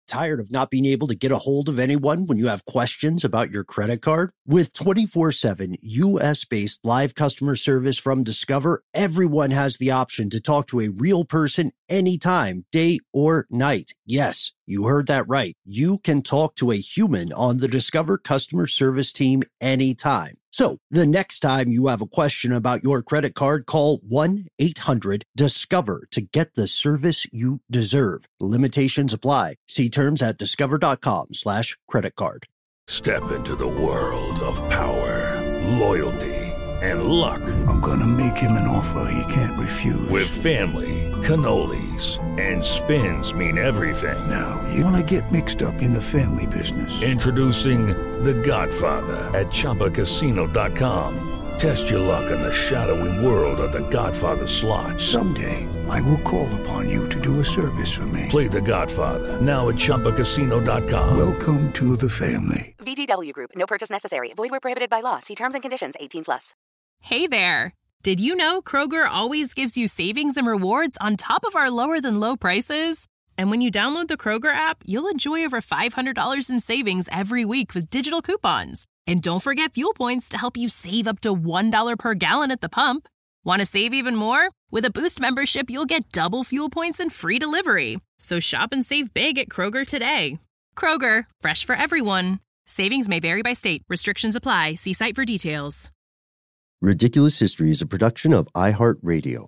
Tired of not being able to get a hold of anyone when you have questions about your credit card? With 24/7 U.S.-based live customer service from Discover, everyone has the option to talk to a real person anytime, day or night. Yes, you heard that right. You can talk to a human on the Discover customer service team anytime. So the next time you have a question about your credit card, call 1-800-DISCOVER to get the service you deserve. Limitations apply. See terms at discover.com/credit card. Step into the world of power, loyalty, and luck. I'm gonna make him an offer he can't refuse. With family, cannolis, and spins mean everything. Now, you wanna get mixed up in the family business. Introducing The Godfather at ChumbaCasino.com. Test your luck in the shadowy world of The Godfather slot. Someday, I will call upon you to do a service for me. Play The Godfather, now at ChumbaCasino.com. Welcome to the family. VGW Group. No purchase necessary. Void where prohibited by law. See terms and conditions. 18+. Hey there. Did you know Kroger always gives you savings and rewards on top of our lower-than-low prices? And when you download the Kroger app, you'll enjoy over $500 in savings every week with digital coupons. And don't forget fuel points to help you save up to $1 per gallon at the pump. Want to save even more? With a Boost membership, you'll get double fuel points and free delivery. So shop and save big at Kroger today. Kroger, fresh for everyone. Savings may vary by state. Restrictions apply. See site for details. Ridiculous History is a production of iHeartRadio.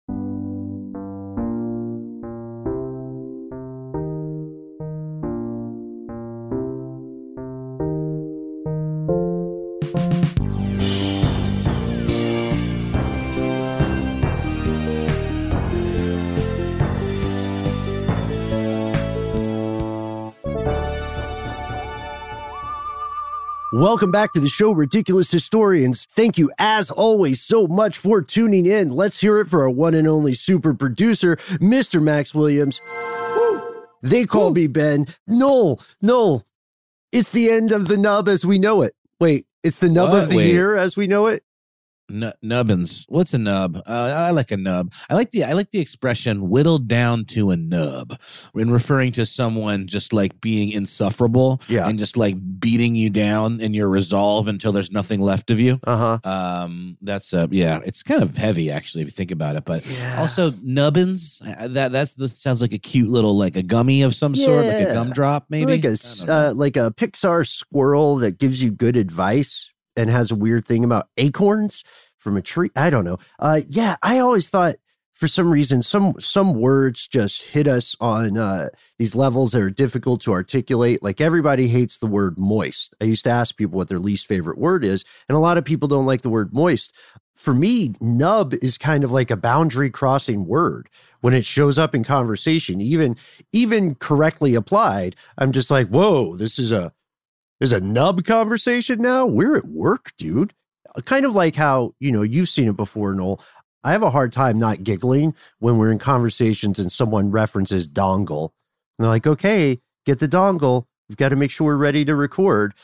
Welcome back to the show, Ridiculous Historians. Thank you, as always, so much for tuning in. Let's hear it for our one and only super producer, Mr. Max Williams. Woo. They call me Ben. No. It's the end of the nub as we know it. Wait, it's the nub of the year as we know it? Nubbins. What's a nub? I like a nub. I like the expression whittled down to a nub when referring to someone just like being insufferable and just like beating you down in your resolve until there's nothing left of you. That's it's kind of heavy actually if you think about it, but also nubbins. That sounds like a cute little like a gummy of some sort, like a gumdrop maybe. Like a Pixar squirrel that gives you good advice and has a weird thing about acorns from a tree. I don't know. I always thought for some reason, some words just hit us on these levels that are difficult to articulate. Like everybody hates the word moist. I used to ask people what their least favorite word is, and a lot of people don't like the word moist. For me, nub is kind of like a boundary crossing word. When it shows up in conversation, even correctly applied, I'm just like, whoa, there's a nub conversation now? We're at work, dude. Kind of like how, you've seen it before, Noel. I have a hard time not giggling when we're in conversations and someone references dongle. And they're like, okay, get the dongle. We've got to make sure we're ready to record.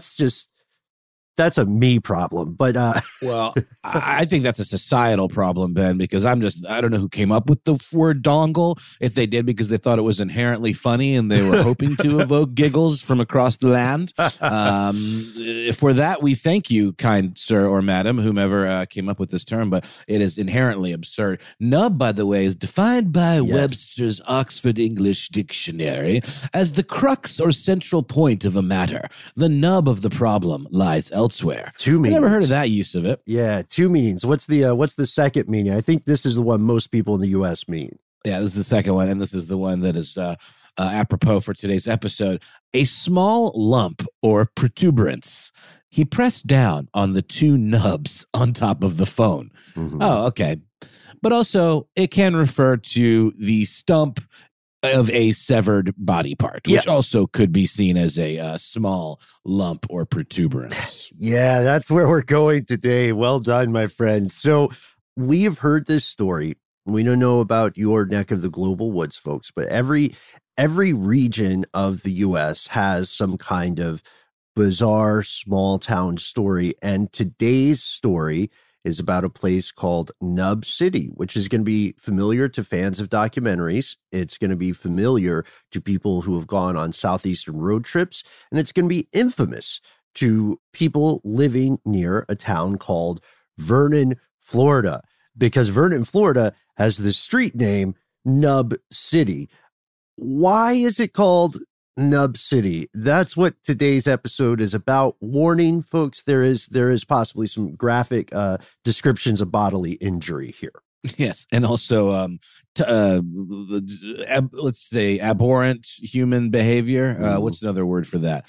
That's a me problem. But well, I think that's a societal problem, Ben, because I don't know who came up with the word dongle. If they did because they thought it was inherently funny and they were hoping to evoke giggles from across the land. For that, we thank you, kind sir or madam, whomever came up with this term, but it is inherently absurd. Nub, by the way, is defined by Webster's Oxford English Dictionary as the crux or central point of a matter. The nub of the problem lies elsewhere. Two meanings. I never heard of that use of it. Yeah, two meanings. What's the second meaning? I think this is the one most people in the U.S. mean. Yeah, this is the second one, and this is the one that is apropos for today's episode. A small lump or protuberance. He pressed down on the two nubs on top of the phone. Mm-hmm. Oh, okay. But also, it can refer to the stump of a severed body part, which also could be seen as a small lump or protuberance. Yeah, that's where we're going today. Well done, my friend. So we have heard this story. We don't know about your neck of the global woods, folks, but every region of the U.S. has some kind of bizarre small town story. And today's story is about a place called Nub City, which is going to be familiar to fans of documentaries. It's going to be familiar to people who have gone on Southeastern road trips, and it's going to be infamous to people living near a town called Vernon, Florida, because Vernon, Florida has the street name Nub City. Why is it called Nub City? That's what today's episode is about. Warning, folks, there is possibly some graphic descriptions of bodily injury here. Yes, and also, let's say abhorrent human behavior. What's another word for that?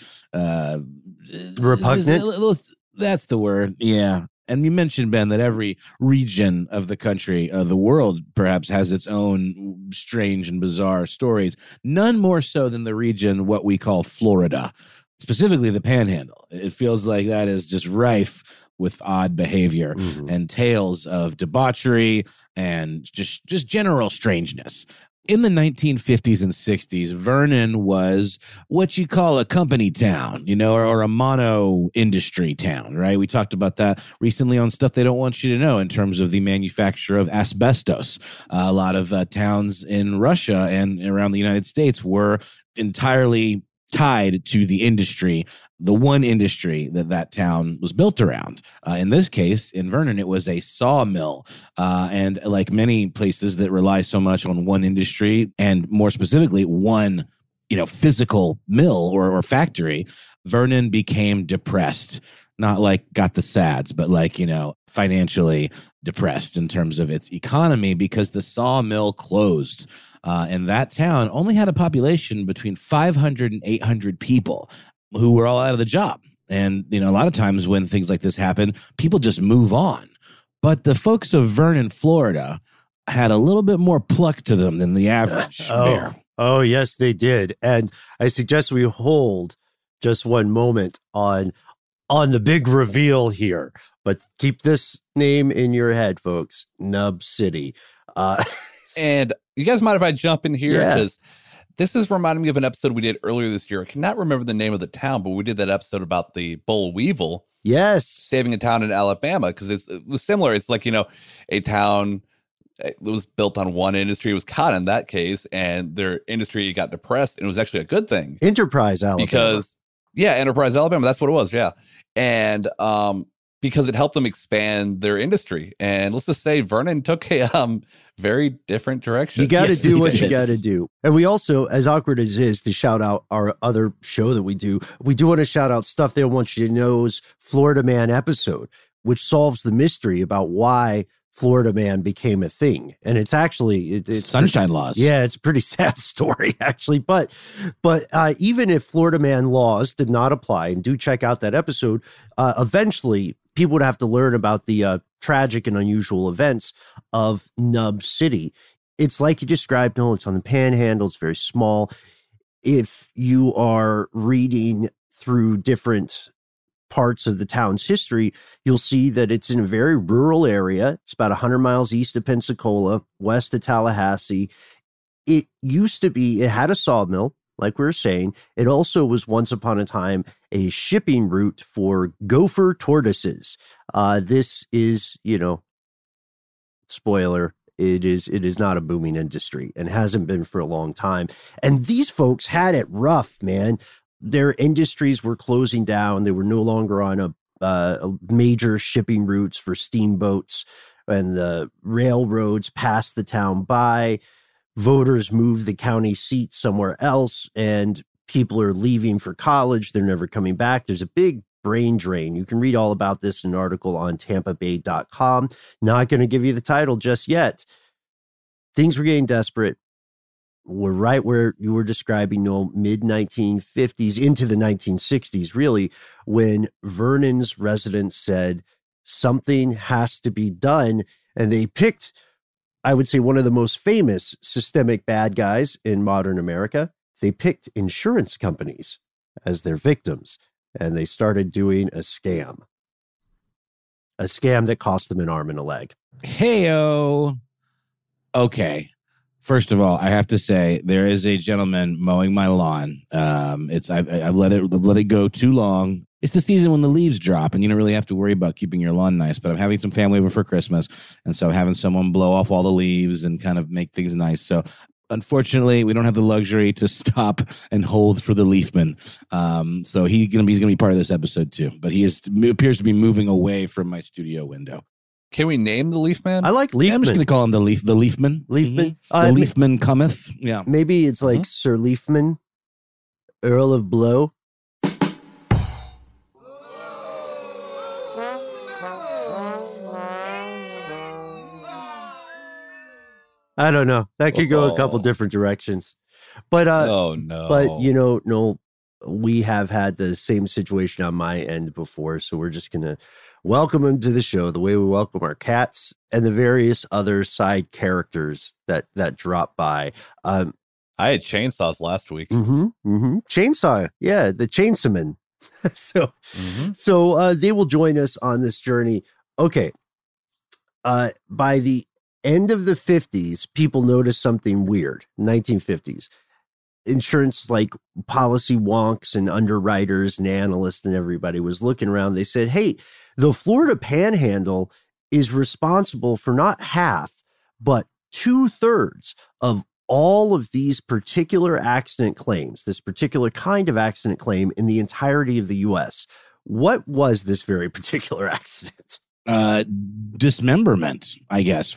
Repugnant? That's the word, yeah. And you mentioned, Ben, that every region of the country, the world perhaps, has its own strange and bizarre stories. None more so than the region, what we call Florida, specifically the Panhandle. It feels like that is just rife with odd behavior and tales of debauchery and just general strangeness. In the 1950s and 60s, Vernon was what you call a company town, or a mono industry town, right? We talked about that recently on Stuff They Don't Want You to Know in terms of the manufacture of asbestos. A lot of towns in Russia and around the United States were entirely tied to the industry, the one industry that town was built around. In this case, in Vernon, it was a sawmill. And like many places that rely so much on one industry, and more specifically, one physical mill or factory, Vernon became depressed. Not like got the sads, but like, financially depressed in terms of its economy because the sawmill closed. And that town only had a population between 500 and 800 people who were all out of the job. And, a lot of times when things like this happen, people just move on. But the folks of Vernon, Florida had a little bit more pluck to them than the average bear. Oh, yes, they did. And I suggest we hold just one moment on the big reveal here. But keep this name in your head, folks. Nub City. And you guys mind if I jump in here? Yeah. Because this is reminding me of an episode we did earlier this year. I cannot remember the name of the town, but we did that episode about the boll weevil. Yes. Saving a town in Alabama, because it was similar. It's like, a town that was built on one industry. It was cotton in that case, and their industry got depressed, and it was actually a good thing. Enterprise, Alabama. Enterprise, Alabama. That's what it was, yeah. And because it helped them expand their industry. And let's just say Vernon took a very different direction. You got to do what you got to do. And we also, as awkward as it is to shout out our other show that we do want to shout out Stuff They Want You to Know's Florida Man episode, which solves the mystery about why Florida Man became a thing. And it's actually it's Sunshine Laws. Yeah, it's a pretty sad story, actually. But even if Florida Man laws did not apply, and do check out that episode, eventually people would have to learn about the tragic and unusual events of Nub City. It's like you described, Noel, it's on the Panhandle. It's very small. If you are reading through different parts of the town's history, you'll see that it's in a very rural area. It's about 100 miles east of Pensacola, west of Tallahassee. It had a sawmill, like we were saying. It also was once upon a time a shipping route for gopher tortoises. This is, spoiler, it is not a booming industry and hasn't been for a long time. And these folks had it rough, man. Their industries were closing down. They were no longer on a major shipping routes for steamboats, and the railroads passed the town by. Voters moved the county seat somewhere else, and people are leaving for college. They're never coming back. There's a big brain drain. You can read all about this in an article on TampaBay.com. Not going to give you the title just yet. Things were getting desperate. We're right where you were describing, Noel, mid-1950s into the 1960s, really, when Vernon's residents said something has to be done. And they picked, I would say, one of the most famous systemic bad guys in modern America. They picked insurance companies as their victims, and they started doing a scam that cost them an arm and a leg. Hey-o. Okay. First of all, I have to say there is a gentleman mowing my lawn. I've let it go too long. it's the season when the leaves drop and you don't really have to worry about keeping your lawn nice. But I'm having some family over for Christmas. And so having someone blow off all the leaves and kind of make things nice. So unfortunately, we don't have the luxury to stop and hold for the leafman. So he's gonna be part of this episode too. But he appears to be moving away from my studio window. Can we name the Leafman? I like Leafman. Yeah, I'm just going to call him the Leafman. Leafman. The Leafman cometh. Yeah. Maybe it's like Sir Leafman, Earl of Blow. I don't know. That could go a couple different directions. But oh no. But no, we have had the same situation on my end before, so we're just gonna welcome him to the show the way we welcome our cats and the various other side characters that drop by. I had chainsaws last week. Chainsaw, yeah, the chainsawman. So they will join us on this journey. Okay. By the end of the 50s, people noticed something weird. 1950s. Insurance, like policy wonks and underwriters and analysts and everybody was looking around. They said, hey, the Florida Panhandle is responsible for not half, but 2/3 of all of these particular accident claims, this particular kind of accident claim in the entirety of the U.S. What was this very particular accident? Dismemberment, I guess.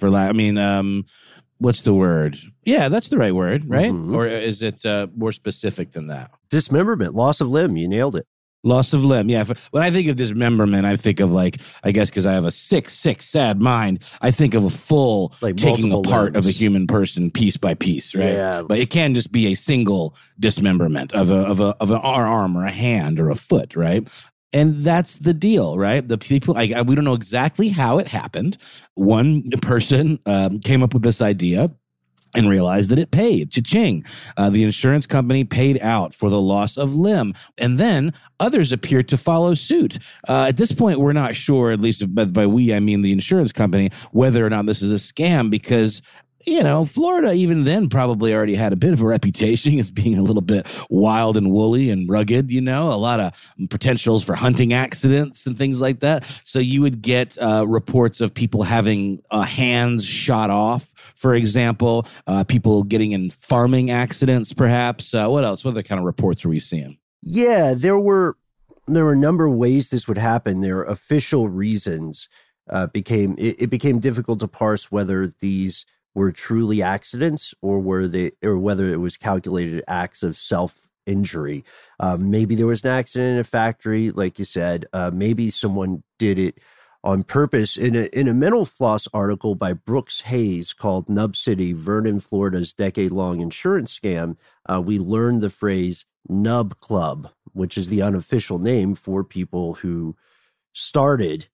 What's the word? Yeah, that's the right word, right? Or is it more specific than that? Dismemberment, loss of limb. You nailed it. Loss of limb, yeah. When I think of dismemberment, I think of I guess because I have a sick, sad mind, I think of a full taking apart of a human person piece by piece, right? Yeah. But it can just be a single dismemberment of an arm or a hand or a foot, right? And that's the deal, right? The people, we don't know exactly how it happened. One person came up with this idea and realized that it paid. Cha-ching. The insurance company paid out for the loss of limb. And then others appeared to follow suit. At this point, we're not sure, at least by we, I mean the insurance company, whether or not this is a scam because Florida even then probably already had a bit of a reputation as being a little bit wild and woolly and rugged, a lot of potentials for hunting accidents and things like that. So you would get reports of people having hands shot off, for example, people getting in farming accidents, perhaps. What else? What other kind of reports were we seeing? Yeah, there were a number of ways this would happen. Their official reasons became difficult to parse whether these were truly accidents or whether it was calculated acts of self-injury. Maybe there was an accident in a factory, like you said. Maybe someone did it on purpose. In a Mental Floss article by Brooks Hayes called Nub City, Vernon, Florida's decade-long insurance scam, we learned the phrase Nub Club, which is the unofficial name for people who started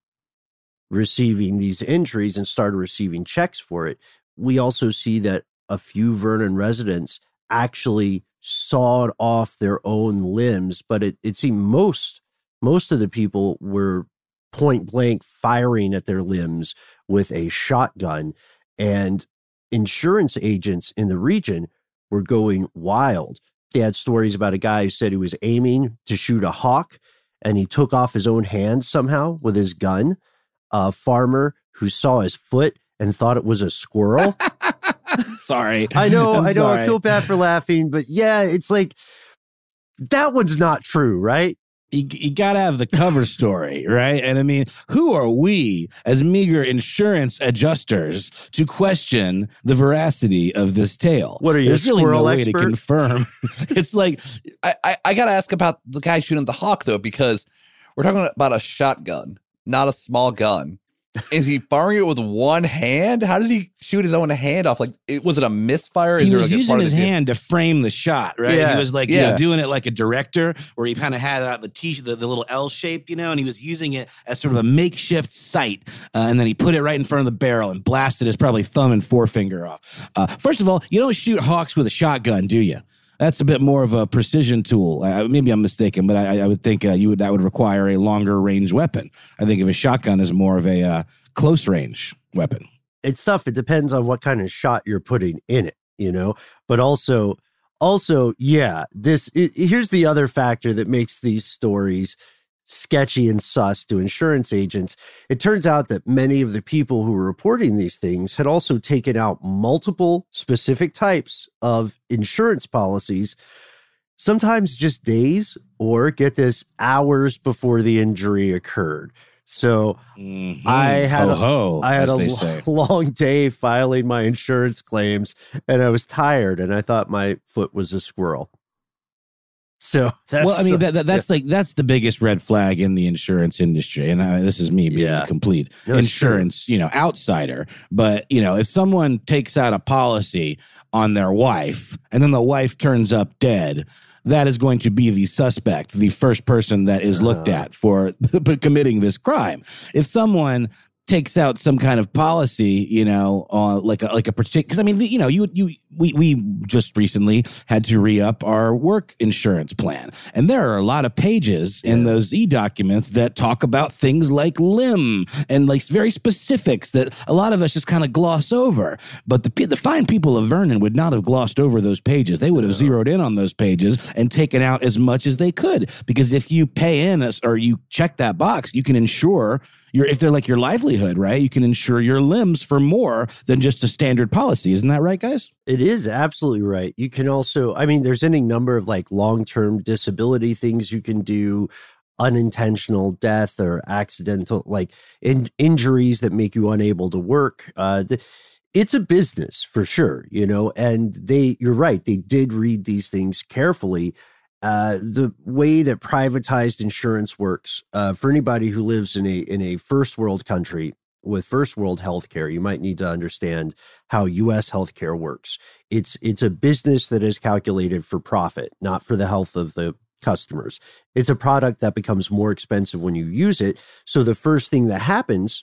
receiving these injuries and started receiving checks for it. We also see that a few Vernon residents actually sawed off their own limbs, but it seemed most of the people were point blank firing at their limbs with a shotgun, and insurance agents in the region were going wild. They had stories about a guy who said he was aiming to shoot a hawk and he took off his own hand somehow with his gun. A farmer who saw his foot and thought it was a squirrel. Sorry. I know. Sorry. I feel bad for laughing, but yeah, it's like, that one's not true, right? You got to have the cover story, right? And I mean, who are we as meager insurance adjusters to question the veracity of this tale? What are you, There's a really squirrel no way expert? to confirm. It's like, I got to ask about the guy shooting the hawk, though, because we're talking about a shotgun, not a small gun. Is he firing it with one hand? How does he shoot his own hand off? Was it a misfire? He was using his hand to frame the shot, right? Yeah. He was doing it like a director, where he kind of had out the little L shape, and he was using it as sort of a makeshift sight. And then he put it right in front of the barrel and blasted his probably thumb and forefinger off. First of all, you don't shoot hawks with a shotgun, do you? That's a bit more of a precision tool. Maybe I'm mistaken, but I would think that would require a longer range weapon. I think of a shotgun as more of a close range weapon. It's tough. It depends on what kind of shot you're putting in it, But also, yeah. Here's the other factor that makes these stories sketchy and sus to insurance agents. It turns out that many of the people who were reporting these things had also taken out multiple specific types of insurance policies, sometimes just days or, get this, hours before the injury occurred. So I had a long day filing my insurance claims, and I was tired, and I thought my foot was a squirrel. So that's that's the biggest red flag in the insurance industry. And this is me being a complete insurance, outsider. But, if someone takes out a policy on their wife and then the wife turns up dead, that is going to be the suspect, the first person that is looked at for committing this crime. If someone takes out some kind of policy, like a particular, because we just recently had to re-up our work insurance plan. And there are a lot of pages in those e-documents that talk about things like limb and like very specifics that a lot of us just kind of gloss over. But the fine people of Vernon would not have glossed over those pages. They would have zeroed in on those pages and taken out as much as they could. Because if you pay in or you check that box, you can insure if they're like your livelihood, right? You can insure your limbs for more than just a standard policy. Isn't that right, guys? It is absolutely right. You can also, there's any number of like long-term disability things you can do, unintentional death or accidental, like injuries that make you unable to work. It's a business for sure, and you're right. They did read these things carefully. The way that privatized insurance works, for anybody who lives in a first world country with first world healthcare, you might need to understand how U.S. healthcare works. It's a business that is calculated for profit, not for the health of the customers. It's a product that becomes more expensive when you use it. So the first thing that happens,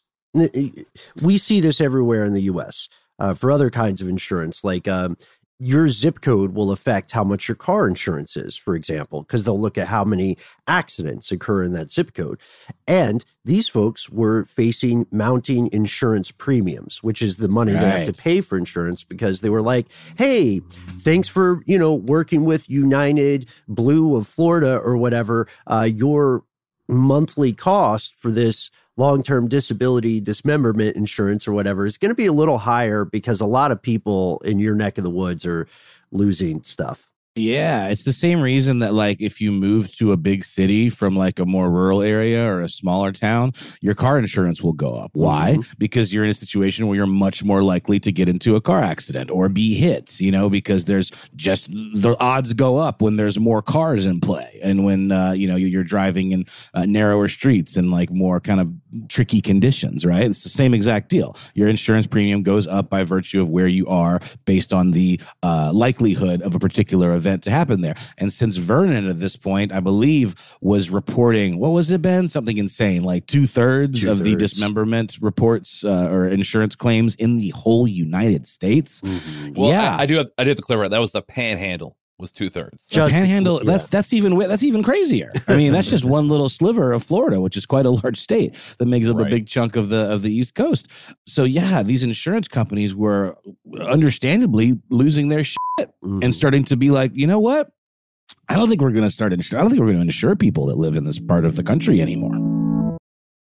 we see this everywhere in the U.S. For other kinds of insurance, like your zip code will affect how much your car insurance is, for example, because they'll look at how many accidents occur in that zip code. And these folks were facing mounting insurance premiums, which is the money they have to pay for insurance, because they were like, hey, thanks for, working with United Blue of Florida or whatever. Your monthly cost for this long-term disability dismemberment insurance or whatever is going to be a little higher because a lot of people in your neck of the woods are losing stuff. Yeah, it's the same reason that, like, if you move to a big city from like a more rural area or a smaller town, your car insurance will go up. Why? Because you're in a situation where you're much more likely to get into a car accident or be hit, because there's just the odds go up when there's more cars in play and when, you're driving in narrower streets and like more kind of tricky conditions, right? It's the same exact deal. Your insurance premium goes up by virtue of where you are based on the likelihood of a particular event to happen there. And since Vernon at this point, I believe, was reporting, what was it, Ben? Something insane, like two-thirds of the dismemberment reports or insurance claims in the whole United States. Well, yeah, I do have to clear that was the Panhandle. Was 2/3. The Panhandle, that's even crazier. I mean, that's just one little sliver of Florida, which is quite a large state that makes up a big chunk of the East Coast. So yeah, these insurance companies were understandably losing their shit and starting to be like, you know what? I don't think we're going to insure people that live in this part of the country anymore.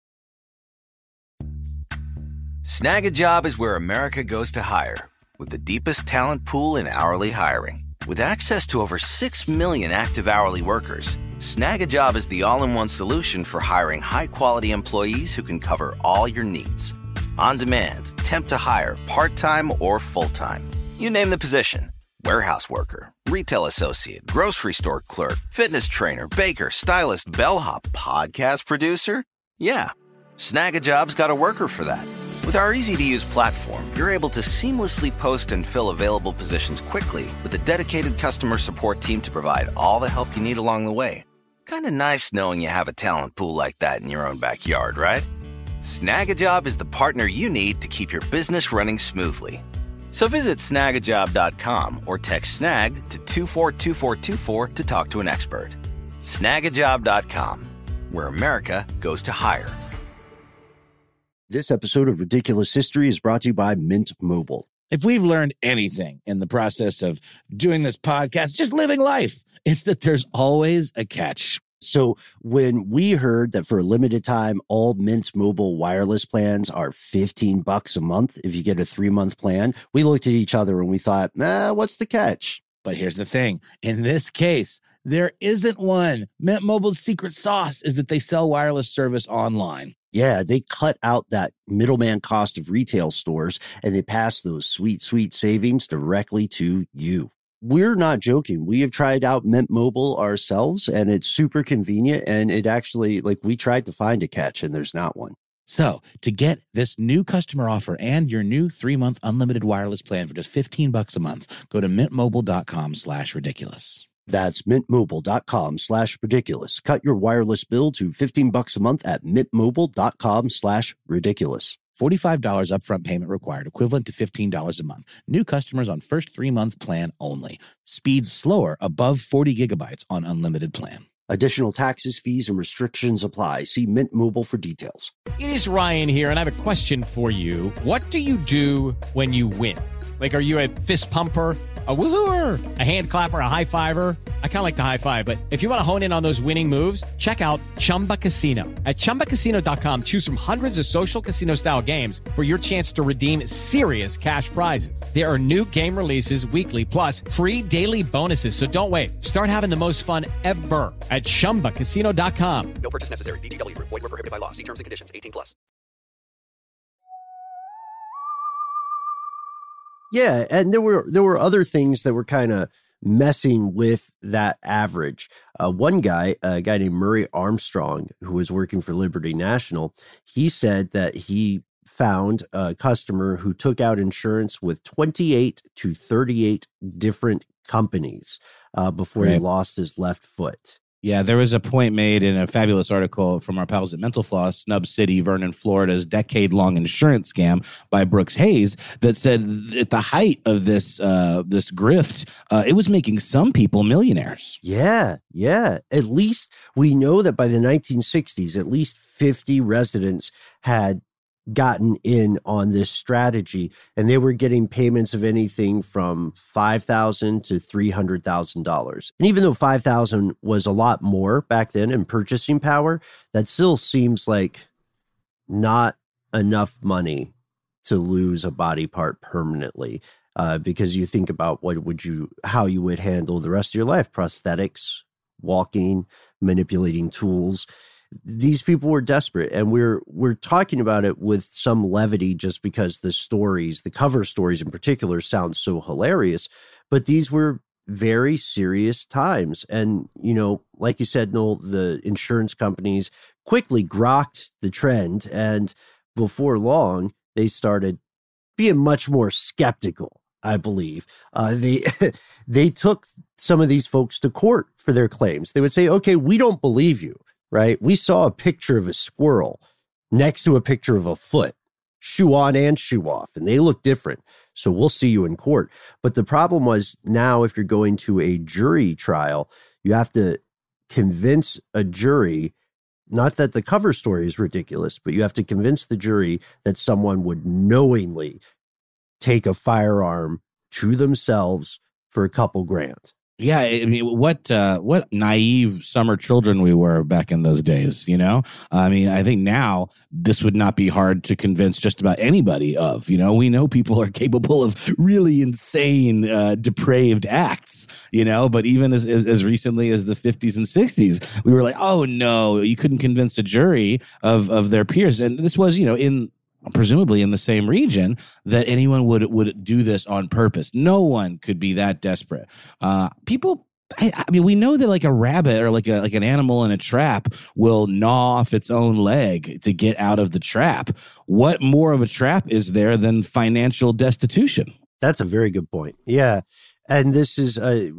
Snag a Job is where America goes to hire, with the deepest talent pool in hourly hiring. With access to over 6 million active hourly workers, Snag a Job is the all-in-one solution for hiring high-quality employees who can cover all your needs. On demand, temp to hire, part-time or full-time. You name the position. Warehouse worker, retail associate, grocery store clerk, fitness trainer, baker, stylist, bellhop, podcast producer. Yeah, Snag a Job's got a worker for that. With our easy-to-use platform, you're able to seamlessly post and fill available positions quickly with a dedicated customer support team to provide all the help you need along the way. Kind of nice knowing you have a talent pool like that in your own backyard, right? Snag a Job is the partner you need to keep your business running smoothly. So visit snagajob.com or text SNAG to 242424 to talk to an expert. Snagajob.com, where America goes to hire. This episode of Ridiculous History is brought to you by Mint Mobile. If we've learned anything in the process of doing this podcast, just living life, it's that there's always a catch. So when we heard that for a limited time, all Mint Mobile wireless plans are $15 a month if you get a 3-month plan, we looked at each other and we thought, what's the catch? But here's the thing. In this case, there isn't one. Mint Mobile's secret sauce is that they sell wireless service online. Yeah, they cut out that middleman cost of retail stores and they pass those sweet, sweet savings directly to you. We're not joking. We have tried out Mint Mobile ourselves and it's super convenient. And it actually, we tried to find a catch and there's not one. So to get this new customer offer and your new 3-month unlimited wireless plan for just $15 a month, go to mintmobile.com/ridiculous. That's mintmobile.com/ridiculous. Cut your wireless bill to $15 a month at mintmobile.com/ridiculous. $45 upfront payment required, equivalent to $15 a month. New customers on first 3-month plan only. Speeds slower above 40 gigabytes on unlimited plan. Additional taxes, fees, and restrictions apply. See Mint Mobile for details. It is Ryan here, and I have a question for you. What do you do when you win? Are you a fist pumper, a woohooer, a hand clapper, a high fiver? I kind of like the high five, but if you want to hone in on those winning moves, check out Chumba Casino. At ChumbaCasino.com, choose from hundreds of social casino-style games for your chance to redeem serious cash prizes. There are new game releases weekly, plus free daily bonuses, so don't wait. Start having the most fun ever at ChumbaCasino.com. No purchase necessary. VGW. Void where prohibited by law. See terms and conditions. 18+. Yeah, and there were other things that were kind of messing with that average. One guy, a guy named Murray Armstrong, who was working for Liberty National, he said that he found a customer who took out insurance with 28 to 38 different companies before he lost his left foot. Yeah, there was a point made in a fabulous article from our pals at Mental Floss, Snub City, Vernon, Florida's decade-long insurance scam by Brooks Hayes, that said at the height of this grift, it was making some people millionaires. Yeah. At least we know that by the 1960s, at least 50 residents had gotten in on this strategy, and they were getting payments of anything from $5,000 to $300,000. And even though $5,000 was a lot more back then in purchasing power, that still seems like not enough money to lose a body part permanently. Because you think about how you would handle the rest of your life: prosthetics, walking, manipulating tools. These people were desperate, and we're talking about it with some levity just because the cover stories in particular, sound so hilarious. But these were very serious times. And, like you said, Noel, the insurance companies quickly grokked the trend. And before long, they started being much more skeptical, I believe. They took some of these folks to court for their claims. They would say, okay, we don't believe you. Right? We saw a picture of a squirrel next to a picture of a foot, shoe on and shoe off, and they look different. So we'll see you in court. But the problem was, now if you're going to a jury trial, you have to convince a jury, not that the cover story is ridiculous, but you have to convince the jury that someone would knowingly take a firearm to themselves for a couple grand. Yeah, I mean, what naive summer children we were back in those days, I mean, I think now this would not be hard to convince just about anybody of. We know people are capable of really insane, depraved acts, but even as recently as the 50s and 60s, we were like, oh, no, you couldn't convince a jury of their peers. And this was, presumably in the same region, that anyone would do this on purpose. No one could be that desperate. People, I mean, we know that like a rabbit or like an animal in a trap will gnaw off its own leg to get out of the trap. What more of a trap is there than financial destitution? That's a very good point. Yeah. And this is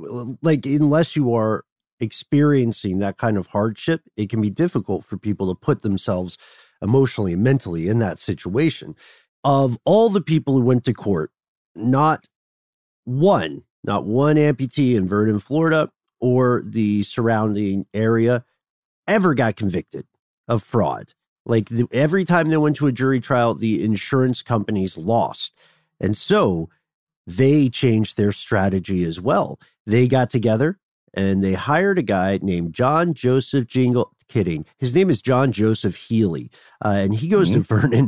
unless you are experiencing that kind of hardship, it can be difficult for people to put themselves emotionally and mentally in that situation. Of all the people who went to court, not one amputee in Vernon, Florida, or the surrounding area ever got convicted of fraud. Every time they went to a jury trial, the insurance companies lost. And so they changed their strategy as well. They got together and they hired a guy named John Joseph Kidding. His name is John Joseph Healy, and he goes to Vernon.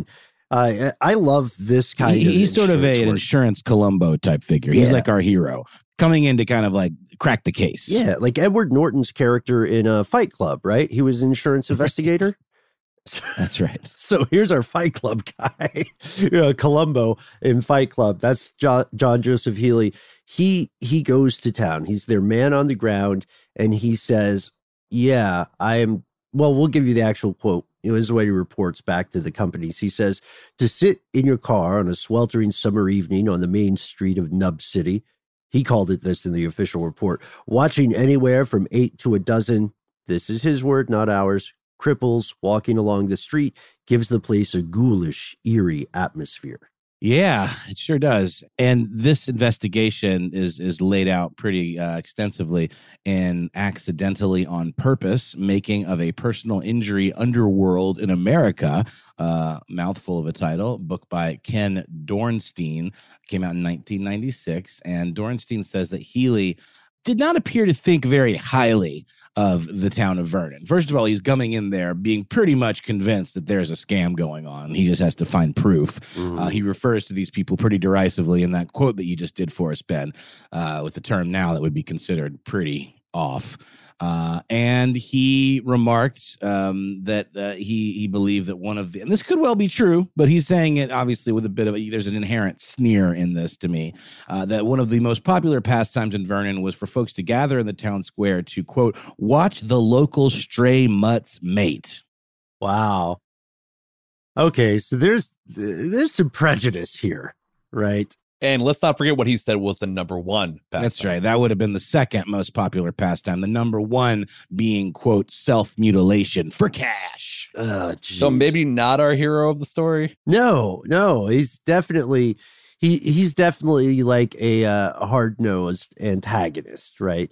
I love this kind of He's sort of an work. insurance Columbo type figure. He's like our hero, coming in to kind of like crack the case. Yeah, like Edward Norton's character in Fight Club, right? He was an insurance investigator. That's right. So here's our Fight Club guy, Columbo in Fight Club. That's John Joseph Healy. He goes to town. He's their man on the ground, and he says, yeah, I am. Well, we'll give you the actual quote. This is what he reports back to the companies. He says, to sit in your car on a sweltering summer evening on the main street of Nub City, he called it this in the official report, watching anywhere from 8 to a dozen, this is his word, not ours, cripples walking along the street gives the place a ghoulish, eerie atmosphere. Yeah, it sure does. And this investigation is laid out pretty extensively in Accidentally on Purpose, Making of a Personal Injury Underworld in America, mouthful of a title, book by Ken Dornstein, came out in 1996. And Dornstein says that Healy did not appear to think very highly of the town of Vernon. First of all, he's coming in there being pretty much convinced that there's a scam going on. He just has to find proof. He refers to these people pretty derisively in that quote that you just did for us, Ben, with the term now that would be considered pretty off. And he remarked that he believed that one of the, and this could well be true, but he's saying it obviously with a bit of there's an inherent sneer in this to me, that one of the most popular pastimes in Vernon was for folks to gather in the town square to, quote, watch the local stray mutts mate. Wow. Okay, so there's some prejudice here, right? And let's not forget what he said was the number one pastime. That's right. That would have been the second most popular pastime. The number one being, quote, self-mutilation for cash. So maybe not our hero of the story? No. He's definitely he's definitely like a hard-nosed antagonist, right?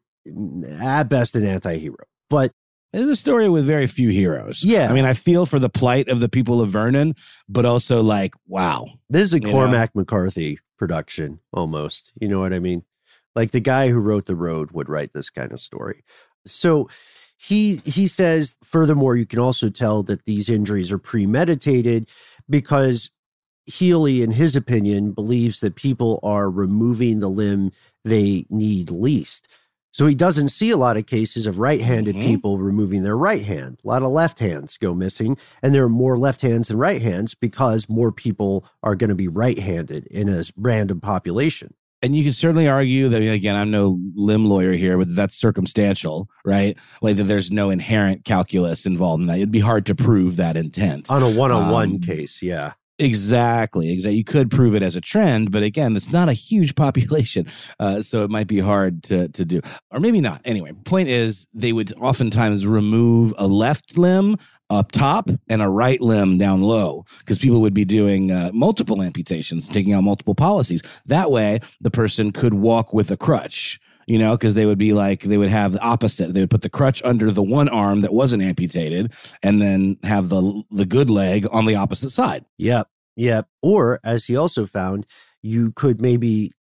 At best an anti-hero. But it's a story with very few heroes. Yeah. I mean, I feel for the plight of the people of Vernon, but also like, wow. This is a Cormac McCarthy production almost. You know what I mean? Like the guy who wrote The Road would write this kind of story. So he says, furthermore, you can also tell that these injuries are premeditated because Healy, in his opinion, believes that people are removing the limb they need least. So he doesn't see a lot of cases of right-handed people removing their right hand. A lot of left hands go missing, and there are more left hands than right hands because more people are going to be right-handed in a random population. And you can certainly argue that, again, I'm no limb lawyer here, but that's circumstantial, right? Like that there's no inherent calculus involved in that. It'd be hard to prove that intent. On a one-on-one case, yeah. Exactly. You could prove it as a trend, but again, it's not a huge population, so it might be hard to do. Or maybe not. Anyway, point is they would oftentimes remove a left limb up top and a right limb down low because people would be doing multiple amputations, taking out multiple policies. That way, the person could walk with a crutch. You know, because they would be like, they would have the opposite. They would put the crutch under the one arm that wasn't amputated and then have the good leg on the opposite side. Yep. Or, as he also found, you could maybe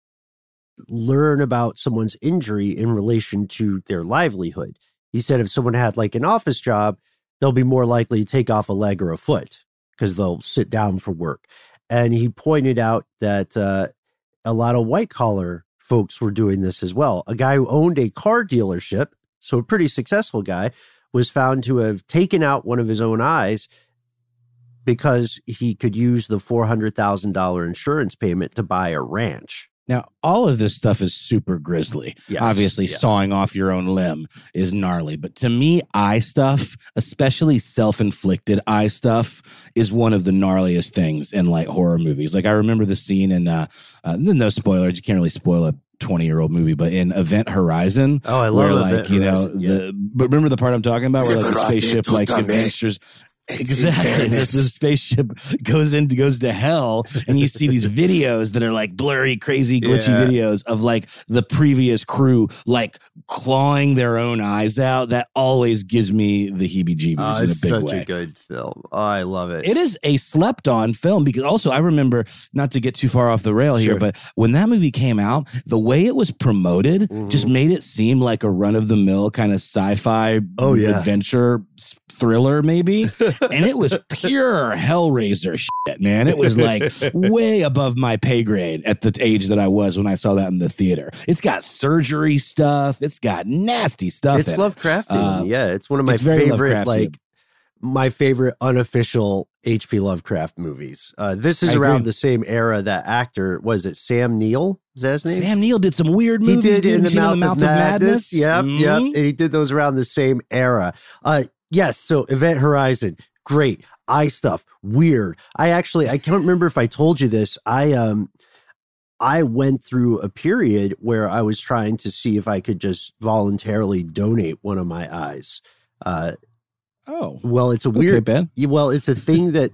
learn about someone's injury in relation to their livelihood. He said if someone had like an office job, they'll be more likely to take off a leg or a foot because they'll sit down for work. And he pointed out that a lot of white-collar folks were doing this as well. A guy who owned a car dealership, so a pretty successful guy, was found to have taken out one of his own eyes because he could use the $400,000 insurance payment to buy a ranch. Now, all of this stuff is super grisly. Yes, Obviously, sawing off your own limb is gnarly. But to me, eye stuff, especially self-inflicted eye stuff, is one of the gnarliest things in like horror movies. Like I remember the scene in, no spoilers, you can't really spoil a 20-year-old movie, but in Event Horizon. Oh, I love where, Event Horizon. But remember the part I'm talking about where like the spaceship like adventures. Exactly. The spaceship goes to hell, and you see these videos that are like blurry, crazy, glitchy videos of like the previous crew like clawing their own eyes out. That always gives me the heebie-jeebies in a big way. It's such a good film. Oh, I love it. It is a slept-on film because also I remember, not to get too far off the rail here, but when that movie came out, the way it was promoted just made it seem like a run-of-the-mill kind of sci-fi adventure thriller maybe. And it was pure Hellraiser shit, man. It was like way above my pay grade at the age that I was when I saw that in the theater. It's got surgery stuff. It's got nasty stuff. It's Lovecraftian. It's one of my favorite, like my favorite unofficial H.P. Lovecraft movies. This is around the same era that actor, was it Sam Neill? Is that his name? Sam Neill did some weird movies. He did In the Mouth of Madness. Yep. And he did those around the same era. Yes, so Event Horizon, great. Eye stuff, weird. I can't remember if I told you this. I went through a period where I was trying to see if I could just voluntarily donate one of my eyes. Well, it's a weird. Okay, Ben. Well, it's a thing that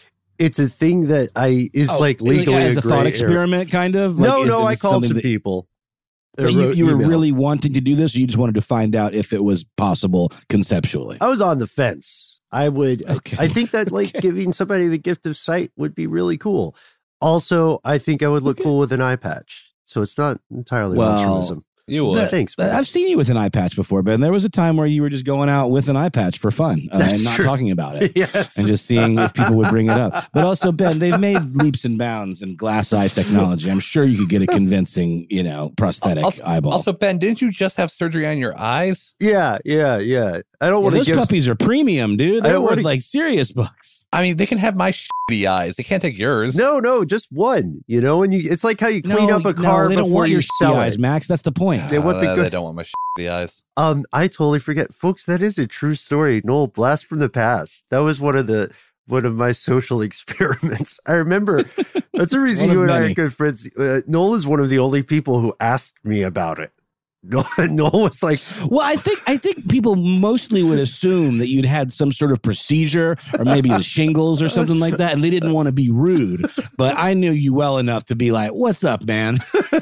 like legally as a thought experiment, kind of. No, I called some people. You were really wanting to do this, or you just wanted to find out if it was possible conceptually? I was on the fence. I think that like giving somebody the gift of sight would be really cool. Also, I think I would look cool with an eye patch. So it's not entirely altruism. You would. Thanks, man. I've seen you with an eye patch before, Ben. There was a time where you were just going out with an eye patch for fun and not talking about it. Yes. And just seeing if people would bring it up. But also, Ben, they've made leaps and bounds in glass eye technology. I'm sure you could get a convincing, prosthetic eyeball. Also, Ben, didn't you just have surgery on your eyes? Yeah. I don't want to those puppies are premium, dude. They're worth like serious bucks. I mean, they can have my shitty eyes. They can't take yours. No, just one. And it's like how you clean up a car they don't before want you your sell eyes, it. Max. That's the point. They want the good. They don't want my shitty eyes. I totally forget, folks. That is a true story. Noel, blast from the past. That was one of my social experiments. I remember. That's the reason you and I are good friends. Noel is one of the only people who asked me about it. Noel was like, well, I think people mostly would assume that you'd had some sort of procedure or maybe the shingles or something like that, and they didn't want to be rude. But I knew you well enough to be like, "What's up, man?"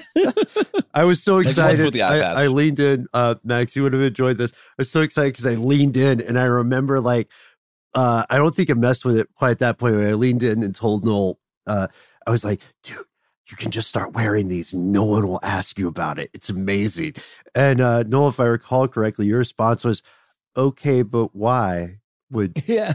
I was so excited. With the I leaned in. Max, you would have enjoyed this. I was so excited because I leaned in, and I remember I don't think I messed with it quite at that point. When I leaned in and told Noel, I was like, "Dude, you can just start wearing these. No one will ask you about it. It's amazing." And Noel, if I recall correctly, your response was, "Okay, but why would?" Yeah.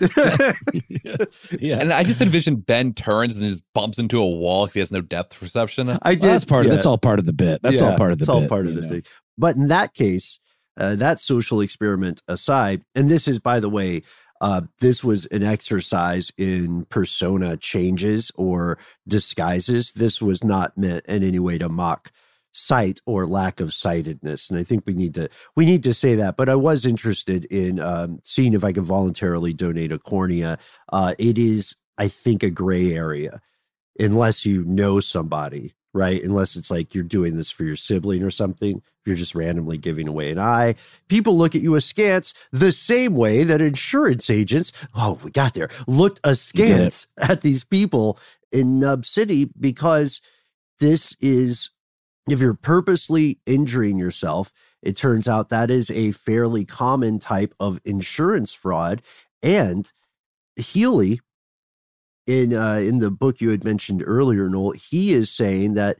And I just envisioned Ben turns and just bumps into a wall because he has no depth perception. I did. That's all part of the bit. That's all part of the bit. It's all part of the thing. But in that case, that social experiment aside, and this is, by the way, this was an exercise in persona changes or disguises. This was not meant in any way to mock sight or lack of sightedness. And I think we need to say that. But I was interested in seeing if I could voluntarily donate a cornea. It is, I think, a gray area unless you know somebody, right? Unless it's like you're doing this for your sibling or something. You're just randomly giving away an eye. People look at you askance the same way that insurance agents, we got there, looked askance at these people in Nub City, because this is, if you're purposely injuring yourself, it turns out that is a fairly common type of insurance fraud. And Healy, in the book you had mentioned earlier, Noel, he is saying that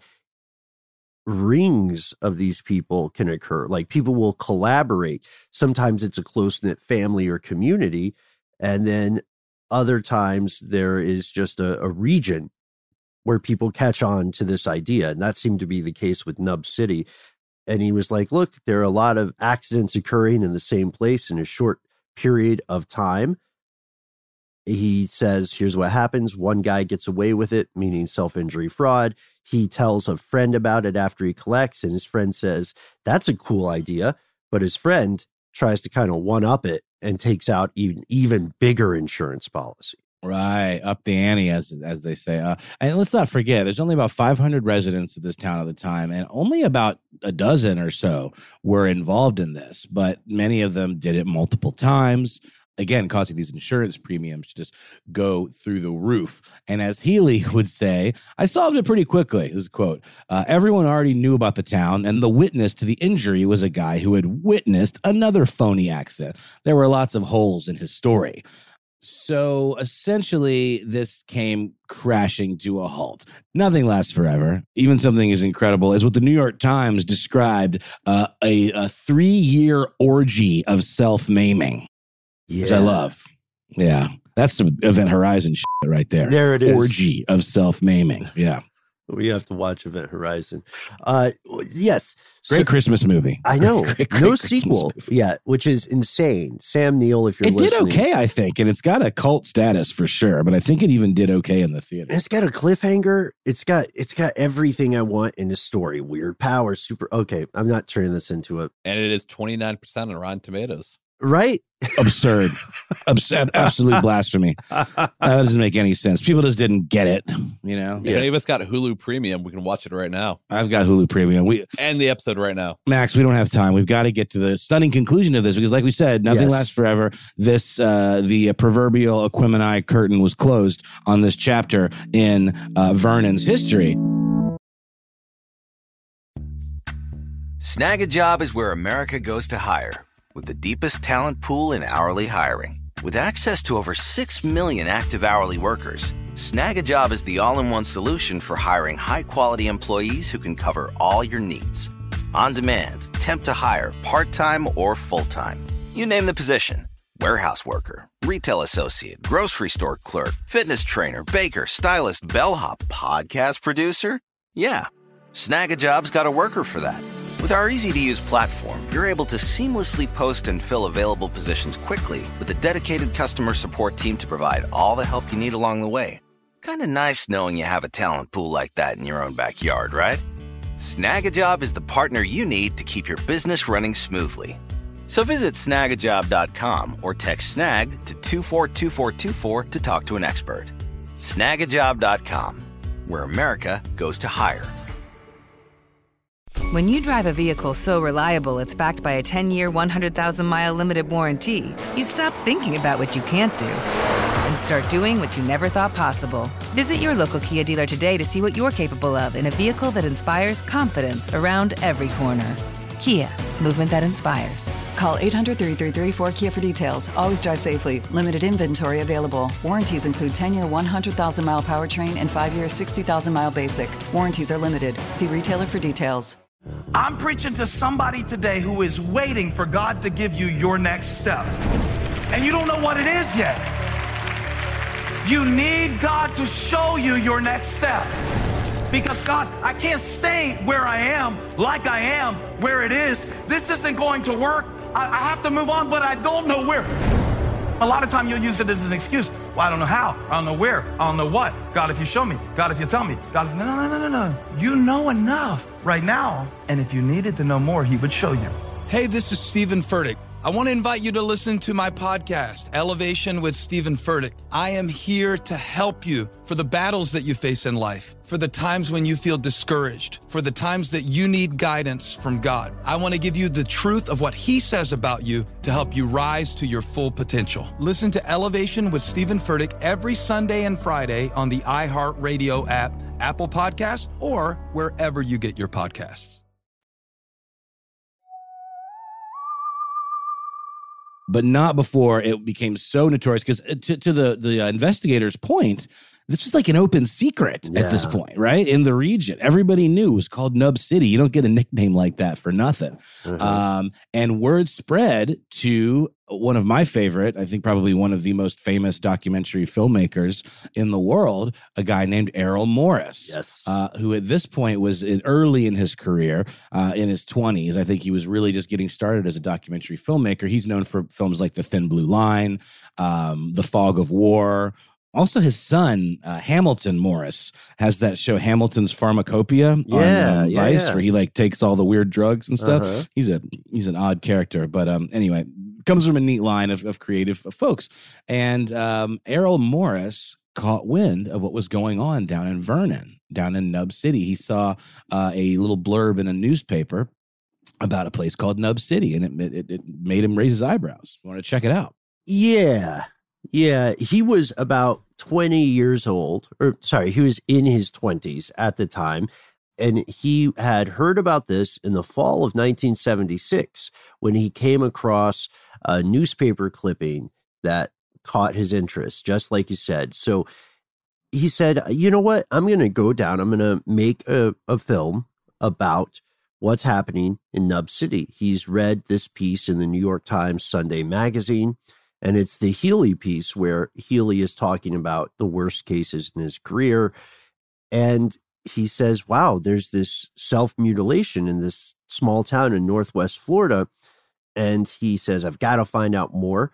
rings of these people can occur. Like, people will collaborate. Sometimes it's a close-knit family or community, and then other times there is just a region where people catch on to this idea. And that seemed to be the case with Nub City. And he was like, look, there are a lot of accidents occurring in the same place in a short period of time. He says, here's what happens. One guy gets away with it, meaning self-injury fraud. He tells a friend about it after he collects, and his friend says, that's a cool idea. But his friend tries to kind of one-up it and takes out even bigger insurance policy. Right, up the ante, as they say. And let's not forget, there's only about 500 residents of this town at the time, and only about a dozen or so were involved in this. But many of them did it multiple times. again, causing these insurance premiums to just go through the roof. And as Healy would say, I solved it pretty quickly. This is a quote. Everyone already knew about the town, and the witness to the injury was a guy who had witnessed another phony accident. There were lots of holes in his story. So essentially, this came crashing to a halt. Nothing lasts forever. Even something as incredible as what the New York Times described a 3-year orgy of self-maiming, which I love. Yeah, that's some Event Horizon shit right there. There it is. Orgy of self-maiming. Yeah. We have to watch Event Horizon. Yes. Great Christmas movie. I know. Great no Christmas sequel movie. yet, which is insane. Sam Neill, if you're listening. It did okay, I think, and it's got a cult status for sure, but I think it even did okay in the theater. And it's got a cliffhanger. It's got everything I want in a story. Weird powers, super. Okay, I'm not turning this into a. And it is 29% on Rotten Tomatoes. Right? Absurd. Absolute blasphemy. That doesn't make any sense. People just didn't get it, you know? If any of us got Hulu Premium, we can watch it right now. I've got Hulu Premium. And the episode right now. Max, we don't have time. We've got to get to the stunning conclusion of this because, like we said, nothing lasts forever. This, the proverbial Aquemini curtain was closed on this chapter in Vernon's history. Snag a Job is where America goes to hire, with the deepest talent pool in hourly hiring. With access to over 6 million active hourly workers, Snag a Job is the all-in-one solution for hiring high-quality employees who can cover all your needs. On demand, temp to hire, part-time or full-time. You name the position. Warehouse worker, retail associate, grocery store clerk, fitness trainer, baker, stylist, bellhop, podcast producer. Yeah, Snag a Job's got a worker for that. With our easy-to-use platform, you're able to seamlessly post and fill available positions quickly with a dedicated customer support team to provide all the help you need along the way. Kind of nice knowing you have a talent pool like that in your own backyard, right? Snag a Job is the partner you need to keep your business running smoothly. So visit snagajob.com or text snag to 242424 to talk to an expert. Snagajob.com, where America goes to hire. When you drive a vehicle so reliable it's backed by a 10-year, 100,000-mile limited warranty, you stop thinking about what you can't do and start doing what you never thought possible. Visit your local Kia dealer today to see what you're capable of in a vehicle that inspires confidence around every corner. Kia, movement that inspires. Call 800-333-4KIA for details. Always drive safely. Limited inventory available. Warranties include 10-year, 100,000-mile powertrain and 5-year, 60,000-mile basic. Warranties are limited. See retailer for details. I'm preaching to somebody today who is waiting for God to give you your next step. And you don't know what it is yet. You need God to show you your next step. Because God, I can't stay where I am, like I am, where it is. This isn't going to work. I have to move on, but I don't know where. A lot of time you'll use it as an excuse. Well, I don't know how. I don't know where. I don't know what. God, if you show me. God, if you tell me. God, if... No. You know enough right now. And if you needed to know more, he would show you. Hey, this is Stephen Furtick. I want to invite you to listen to my podcast, Elevation with Stephen Furtick. I am here to help you for the battles that you face in life, for the times when you feel discouraged, for the times that you need guidance from God. I want to give you the truth of what he says about you to help you rise to your full potential. Listen to Elevation with Stephen Furtick every Sunday and Friday on the iHeartRadio app, Apple Podcasts, or wherever you get your podcasts. But not before it became so notorious. Because to the investigators' point, this was like an open secret at this point, right? In the region. Everybody knew it was called Nub City. You don't get a nickname like that for nothing. And word spread to one of my favorite, I think probably one of the most famous documentary filmmakers in the world, a guy named Errol Morris, who at this point was early in his career, in his 20s. I think he was really just getting started as a documentary filmmaker. He's known for films like The Thin Blue Line, The Fog of War. Also, his son, Hamilton Morris, has that show Hamilton's Pharmacopoeia on Vice, where he like takes all the weird drugs and stuff. He's an odd character, but anyway, comes from a neat line of creative folks. And Errol Morris caught wind of what was going on down in Vernon, down in Nub City. He saw a little blurb in a newspaper about a place called Nub City, and it made him raise his eyebrows. Want to check it out? Yeah. He was about 20 years old, he was in his 20s at the time. And he had heard about this in the fall of 1976 when he came across a newspaper clipping that caught his interest, just like you said. So he said, you know what? I'm going to go down. I'm going to make a film about what's happening in Nub City. He's read this piece in the New York Times Sunday magazine, and it's the Healy piece where Healy is talking about the worst cases in his career. And he says, wow, there's this self-mutilation in this small town in Northwest Florida. And he says, I've got to find out more.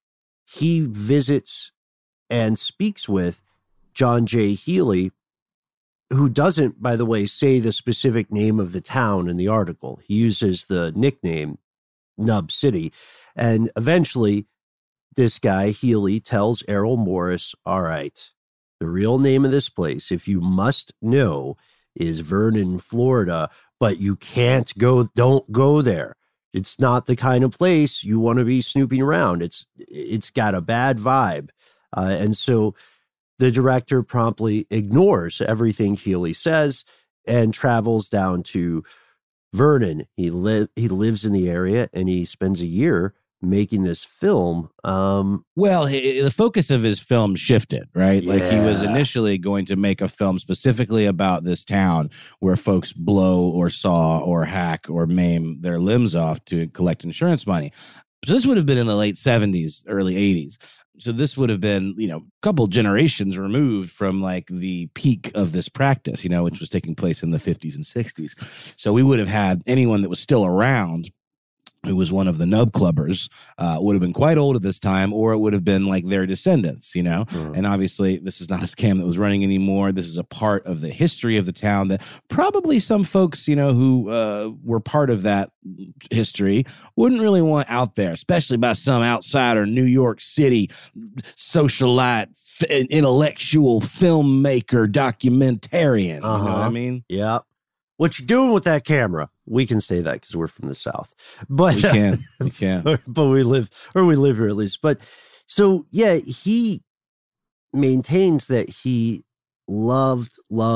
He visits and speaks with John J. Healy, who doesn't, by the way, say the specific name of the town in the article. He uses the nickname Nub City. And eventually, this guy, Healy, tells Errol Morris, all right, the real name of this place, if you must know, is Vernon, Florida, but you can't go, don't go there. It's not the kind of place you want to be snooping around. It's got a bad vibe. And so the director promptly ignores everything Healy says and travels down to Vernon. He lives in the area, and he spends a year making this film. Well, the focus of his film shifted, right? Yeah. Like he was initially going to make a film specifically about this town where folks blow or saw or hack or maim their limbs off to collect insurance money. So this would have been in the late 70s, early 80s. So this would have been, a couple generations removed from like the peak of this practice, which was taking place in the 50s and 60s. So we would have had anyone that was still around who was one of the nub clubbers, would have been quite old at this time, or it would have been like their descendants, And obviously, this is not a scam that was running anymore. This is a part of the history of the town that probably some folks, who were part of that history wouldn't really want out there, especially by some outsider, New York City socialite, intellectual filmmaker, documentarian. You know what I mean? Yeah. What you doing with that camera? We can say that because we're from the South, but we can, but we live here at least. But so, yeah, he maintains that he loved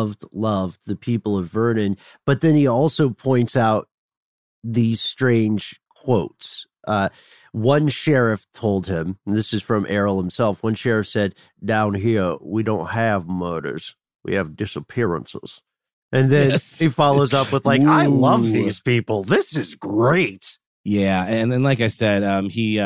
the people of Vernon, but then he also points out these strange quotes. One sheriff told him, and this is from Errol himself, one sheriff said, down here, we don't have murders. We have disappearances. And then he follows up with like, I love these people. This is great. Yeah. And then, like I said, he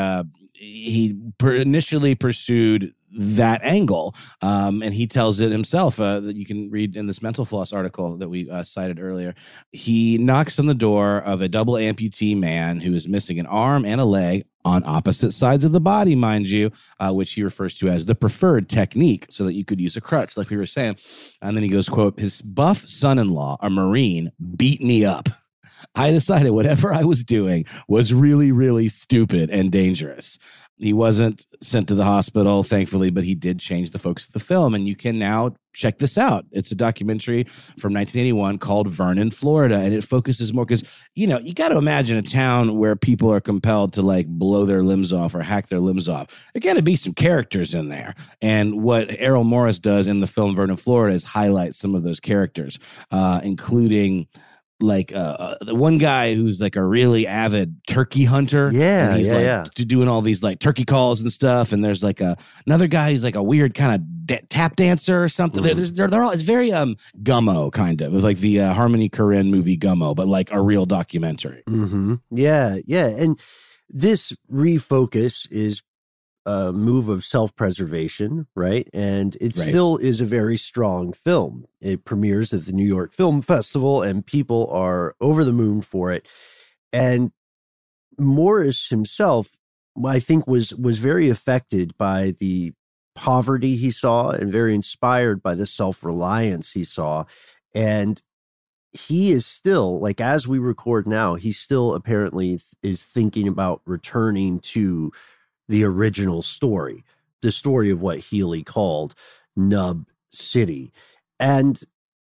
initially pursued that angle. And he tells it himself that you can read in this Mental Floss article that we cited earlier. He knocks on the door of a double amputee man who is missing an arm and a leg on opposite sides of the body, mind you, which he refers to as the preferred technique so that you could use a crutch, like we were saying. And then he goes, quote, his buff son-in-law, a Marine, beat me up. I decided whatever I was doing was really, really stupid and dangerous. He wasn't sent to the hospital, thankfully, but he did change the focus of the film. And you can now check this out. It's a documentary from 1981 called Vernon, Florida. And it focuses more because, you got to imagine a town where people are compelled to like blow their limbs off or hack their limbs off. There got to be some characters in there. And what Errol Morris does in the film Vernon, Florida is highlight some of those characters, including like the one guy who's like a really avid turkey hunter. Yeah. And he's doing all these like turkey calls and stuff. And there's like another guy who's like a weird kind of tap dancer or something. They're all, it's very Gummo kind of. It's like the Harmony Korine movie Gummo, but like a real documentary. Mm-hmm. Yeah. And this refocus is a move of self-preservation, right? And it still is a very strong film. It premieres at the New York Film Festival, and people are over the moon for it. And Morris himself, I think, was very affected by the poverty he saw and very inspired by the self-reliance he saw. And he is still, like, as we record now, he still apparently is thinking about returning to the original story, the story of what Healy called Nub City. And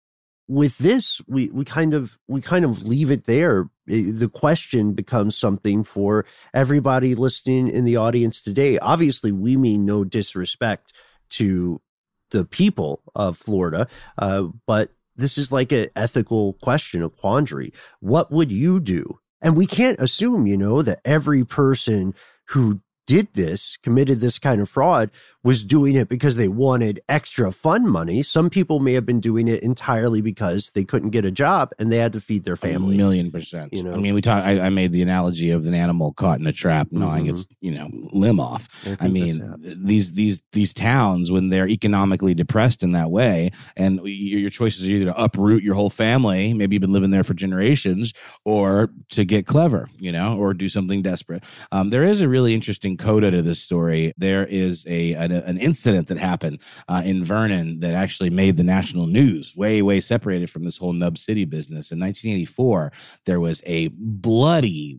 with this, we kind of leave it there. The question becomes something for everybody listening in the audience today. Obviously, we mean no disrespect to the people of Florida, but this is like an ethical question, a quandary. What would you do? And we can't assume, that every person who did this, committed this kind of fraud, was doing it because they wanted extra fun money. Some people may have been doing it entirely because they couldn't get a job and they had to feed their family. 1,000,000%. I mean, I made the analogy of an animal caught in a trap, gnawing its, limb off. I mean, these towns, when they're economically depressed in that way, and your choices are either to uproot your whole family, maybe you've been living there for generations, or to get clever, or do something desperate. There is a really interesting coda to this story. There is an incident that happened in Vernon that actually made the national news, way separated from this whole Nub City business. In 1984, there was a bloody,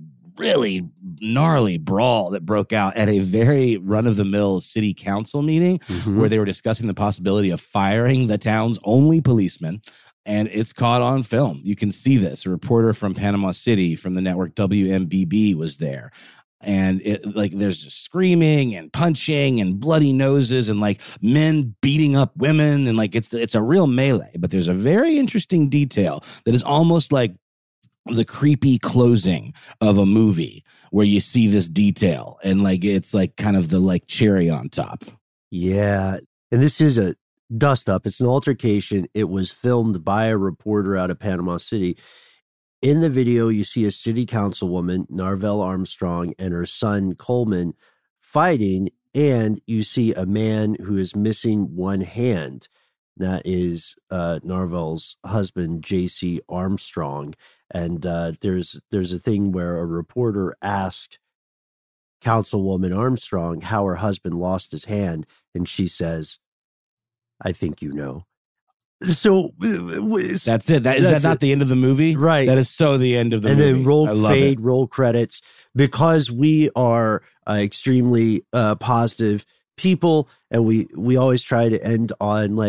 really gnarly brawl that broke out at a very run-of-the-mill city council meeting where they were discussing the possibility of firing the town's only policeman. And it's caught on film. You can see this. A reporter from Panama City from the network WMBB was there. And there's screaming and punching and bloody noses and men beating up women. And it's a real melee. But there's a very interesting detail that is almost like the creepy closing of a movie where you see this detail. And it's kind of the cherry on top. Yeah. And this is a dust up. It's an altercation. It was filmed by a reporter out of Panama City. In the video, you see a city councilwoman, Narvel Armstrong, and her son, Coleman, fighting, and you see a man who is missing one hand. That is Narvel's husband, J.C. Armstrong. And there's a thing where a reporter asked Councilwoman Armstrong how her husband lost his hand, and she says, "I think you know." So that's it. Is that not the end of the movie? Right. That is so the end of the movie. And then roll credits, because we are extremely positive people, and we always try to end on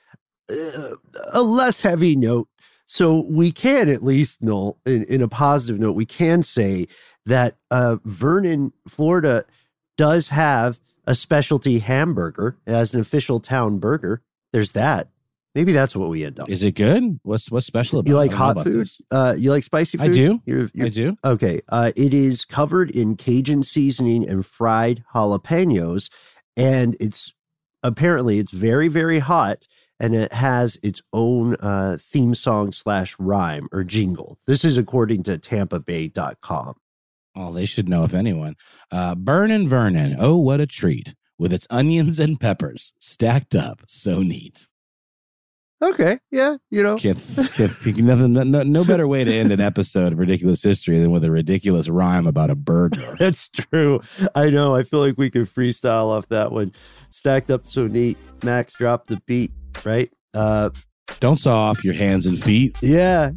a less heavy note. So we can at least know in a positive note, we can say that Vernon, Florida does have a specialty hamburger as an official town burger. There's that. Maybe that's what we end up. Is it good? What's special about it? You like hot food? You like spicy food? I do. I do. Okay. It is covered in Cajun seasoning and fried jalapenos, and it's very, very hot, and it has its own theme song / rhyme or jingle. This is according to TampaBay.com. Oh, they should know if anyone. Burnin' Vernon. Oh, what a treat. With its onions and peppers stacked up. So neat. Okay, yeah, no better way to end an episode of Ridiculous History than with a ridiculous rhyme about a burger. That's true. I know. I feel like we could freestyle off that one. Stacked up so neat. Max dropped the beat, right? Don't saw off your hands and feet. Yeah.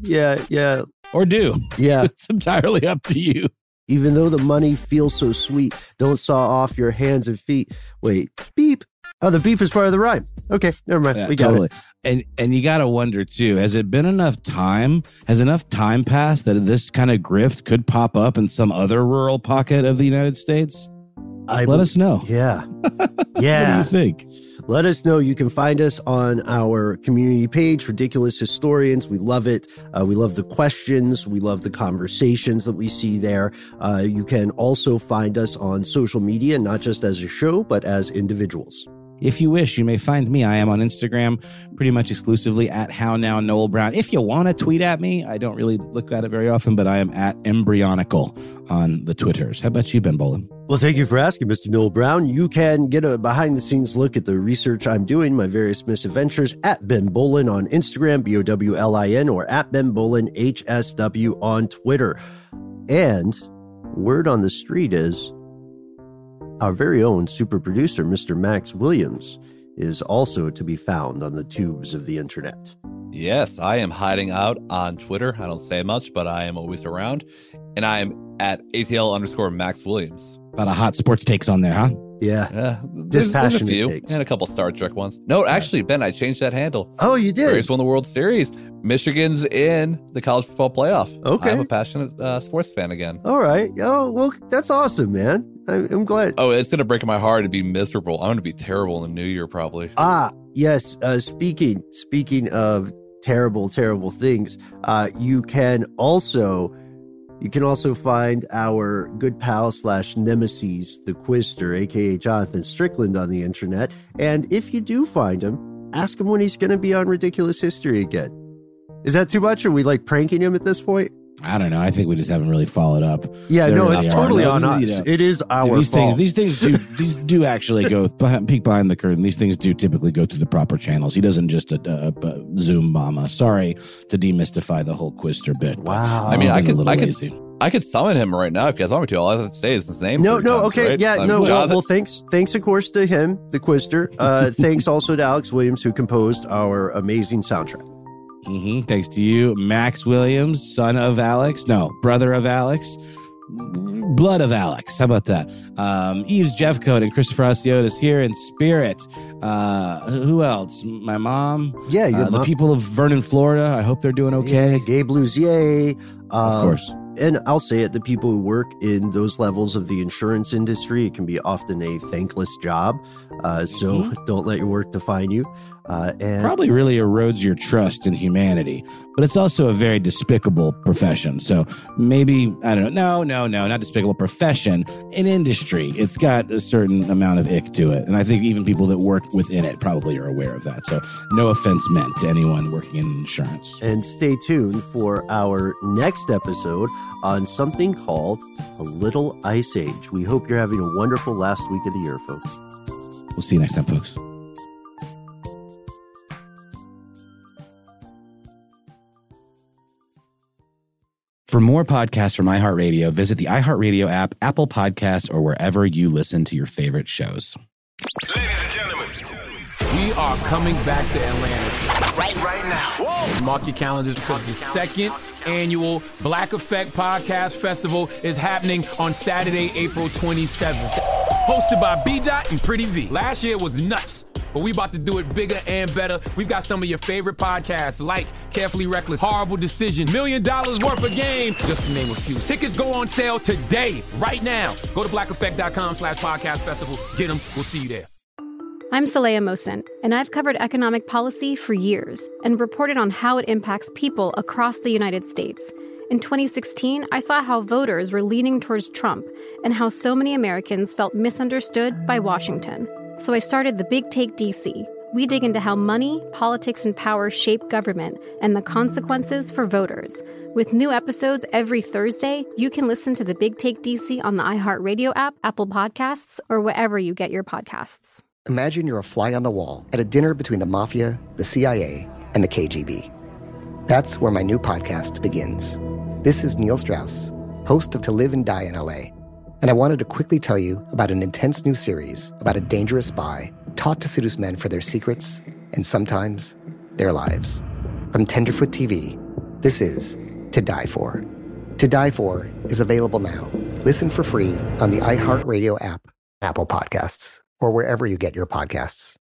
Or do. Yeah. It's entirely up to you. Even though the money feels so sweet, don't saw off your hands and feet. Wait, beep. Oh, the beep is part of the rhyme. Okay, never mind. Yeah, we got it. And you got to wonder, too, has it been enough time? Has enough time passed that this kind of grift could pop up in some other rural pocket of the United States? Let us know. Yeah. Yeah. What do you think? Let us know. You can find us on our community page, Ridiculous Historians. We love it. We love the questions. We love the conversations that we see there. You can also find us on social media, not just as a show, but as individuals. If you wish, you may find me. I am on Instagram pretty much exclusively at HowNowNoelBrown. If you want to tweet at me, I don't really look at it very often, but I am at Embryonical on the Twitters. How about you, Ben Bowlin? Well, thank you for asking, Mr. Noel Brown. You can get a behind-the-scenes look at the research I'm doing, my various misadventures, at Ben Bowlin on Instagram, BOWLIN, or at Ben Bowlin HSW on Twitter. And word on the street is our very own super producer, Mr. Max Williams, is also to be found on the tubes of the internet. Yes, I am hiding out on Twitter. I don't say much, but I am always around. And I am at ATL_Max Williams. A lot of hot sports takes on there, huh? Yeah. There's a Dispassionate few. takes. And a couple Star Trek ones. No, actually, Ben, I changed that handle. Oh, you did? Braves won the World Series. Michigan's in the college football playoff. Okay. I'm a passionate sports fan again. All right. Oh, well, that's awesome, man. I'm glad. Oh, it's going to break my heart to be miserable. I'm going to be terrible in the new year, probably. Yes. Speaking of terrible things, you can also find our good pal / nemesis, the Quister, aka Jonathan Strickland, on the internet. And if you do find him, ask him when he's going to be on Ridiculous History again. Is that too much? Are we like pranking him at this point? I don't know. I think we just haven't really followed up. Yeah, There no, really it's are. totally on us. You know, It is our these fault. things do actually go peek behind the curtain. These things do typically go through the proper channels. He doesn't just Zoom mama. Sorry to demystify the whole Quister bit. Wow. I mean, I could lazy. I could summon him right now if you guys want me to. All I have to say is his name. No, 3 times, okay, right? yeah, no. Jonathan. Well, thanks, of course, to him, the Quister. Thanks also to Alex Williams, who composed our amazing soundtrack. Thanks to you, Max Williams, son of Alex. No, brother of Alex. Blood of Alex. How about that? Eves Jeffcoat and Christopher Asiotis here in spirit. Who else? My mom. Yeah, your the mom. people of Vernon, Florida. I hope they're doing okay. Yeah, Gabe Luzier. Of course. And I'll say it, the people who work in those levels of the insurance industry, it can be often a thankless job. So don't let your work define you. And Probably really erodes your trust in humanity, but it's also a very despicable profession. So maybe, I don't know. No, not despicable profession. An industry. It's got a certain amount of ick to it. And I think even people that work within it probably are aware of that. So no offense meant to anyone working in insurance. And stay tuned for our next episode on something called A Little Ice Age. We hope you're having a wonderful last week of the year, folks. We'll see you next time, folks. For more podcasts from iHeartRadio, visit the iHeartRadio app, Apple Podcasts, or wherever you listen to your favorite shows. Ladies and gentlemen, we are coming back to Atlanta. Right now. Whoa. Mark your calendars because the second annual Black Effect Podcast Festival is happening on Saturday, April 27th. Hosted by B-Dot and Pretty V. Last year was nuts, but we about to do it bigger and better. We've got some of your favorite podcasts like Carefully Reckless, Horrible Decision, $1 Million Worth of Game, just to name a few. Tickets go on sale today, right now. Go to blackeffect.com/podcast festival. Get them. We'll see you there. I'm Saleha Mohsen, and I've covered economic policy for years and reported on how it impacts people across the United States. In 2016, I saw how voters were leaning towards Trump and how so many Americans felt misunderstood by Washington. So I started The Big Take DC. We dig into how money, politics, and power shape government and the consequences for voters. With new episodes every Thursday, you can listen to The Big Take DC on the iHeartRadio app, Apple Podcasts, or wherever you get your podcasts. Imagine you're a fly on the wall at a dinner between the mafia, the CIA, and the KGB. That's where my new podcast begins. This is Neil Strauss, host of To Live and Die in LA. And I wanted to quickly tell you about an intense new series about a dangerous spy taught to seduce men for their secrets and sometimes their lives. From Tenderfoot TV, this is To Die For. To Die For is available now. Listen for free on the iHeartRadio app, Apple Podcasts, or wherever you get your podcasts.